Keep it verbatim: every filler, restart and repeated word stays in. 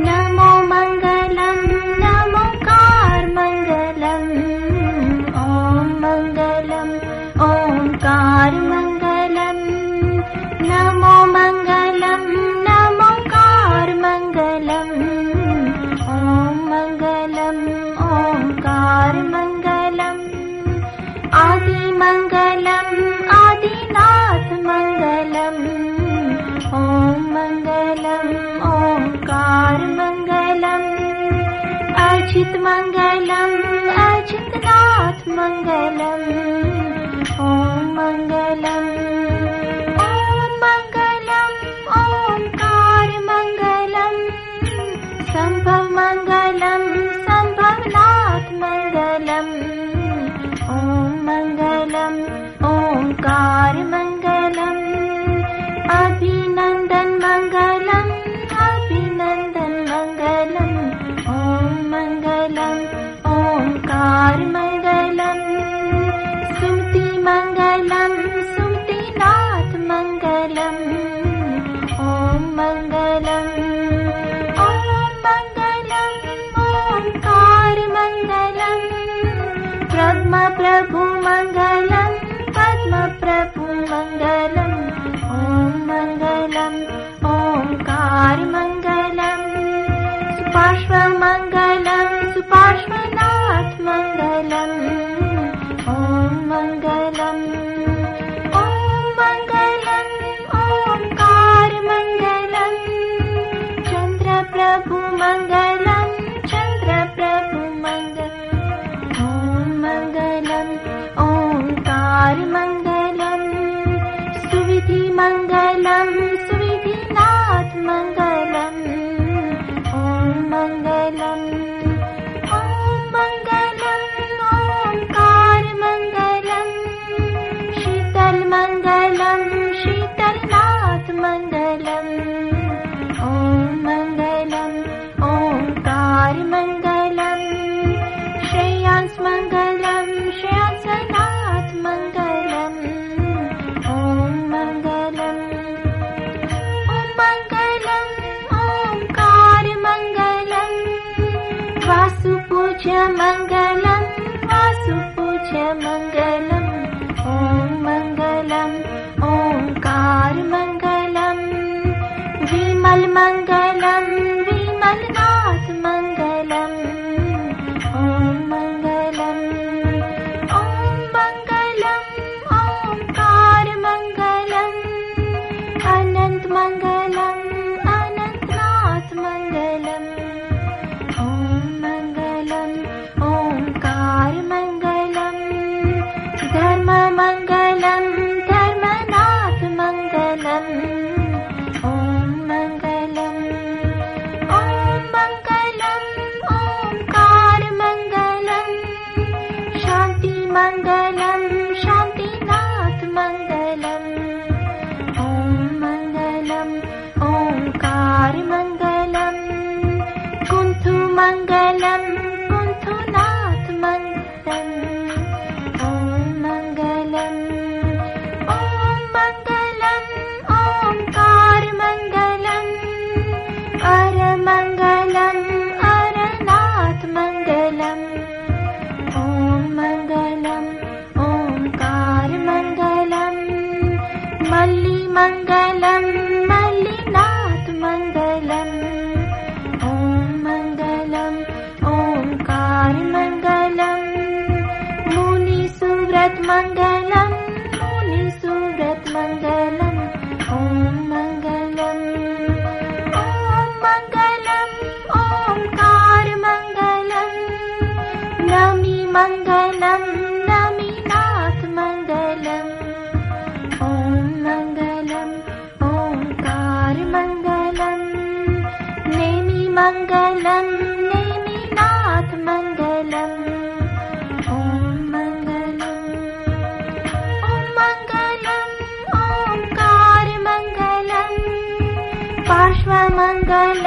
नमो मंगलम नमोकार मंगलम ओम मंगलम ओंकार मंगलम नमो मंगलम नमोकार मंगलम ओम मंगलम ओंकार मंगलम आदि मंगलम आदिनाथ मंगलम ओम मंगलम ओंकार मंगलम अजित मंगलम अजितनाथ मंगलम ओम मंगलम ओम मंगलम ओंकार मंगलम संभव मंगलम संभवनाथ मंगलम ओम मंगलम ओंकार मंगलम अभिनंदन मंगलम अभिनंदन मंगलम ओम मंगलम ओंकार मंगलम सुमति मंगलम सुमतिनाथ मंगलम ओम मंगलम ओम मंगलम ओंकार मंगलम ब्रह्म प्रभु मंगलम पद्म प्रभु मंगलम ओम मंगलम ओंकार मंगलम सुपार्श्व मंगलम सुपार्श्वनाथ मंगलम ओम मंगलम ओम मंगलम ओंकार मंगलम चंद्र प्रभु मंगलम चंद्र प्रभु मंगलम ओम मंगलम ओंकार मंगलम सुविधि मंगलम सुविधिनाथ मंगलम ओम मंगलम ओम मंगलम ओंकार मंगलम शीतल मंगलम शीतलनाथ मंगलम ओम मंगलम ओंकार मंगलम श्रेयांस मंगलम श्रेयांसनाथ मंगलम ओम मंगलम ओम मंगलम ओंकार मंगलम वासुपूज्य मंगलम वासुपूज्य मंगलम ओम मंगलम ओंकार मंगलम विमल मंगलम विमलनाथ मंगलम ओम मंगलम ओम मंगलम ओंकार मंगलम अनंत मंगलम अनंतनाथ मंगलम ओम मंगलम ओंकार मंगलम धर्म मंगलम धर्मनाथ मंगलम ओम मंगलम ओम मंगलम ओंकार मंगलम शांति मंगलम शांतिनाथ मंगलम ओम मंगलम ओंकार मंगलम कुंथु मंगलम कुंथुनाथ मंगलम ओम मंगलम ओम मंगलम ओंकार मंगलम अर मंगलम अरनाथ मंगलम ओम मंगलम ओंकार मंगलम मल्ली मंगलम मल्लीनाथ मंगलम ओम मंगलम ओंकार मंगलम मुनि सुव्रत मंगलम मुनि सुव्रत मंगलम ओम मंगलम ओम मंगलम ओंकार मंगलम नमी मंगलम नमीनाथ मंगलम ओम मंगलम ओंकार मंगलम नेमि मंगलम नेमिनाथ मंगलम ओम मंगलम ओम मंगलम ओंकार मंगलम पार्श्व मंगलम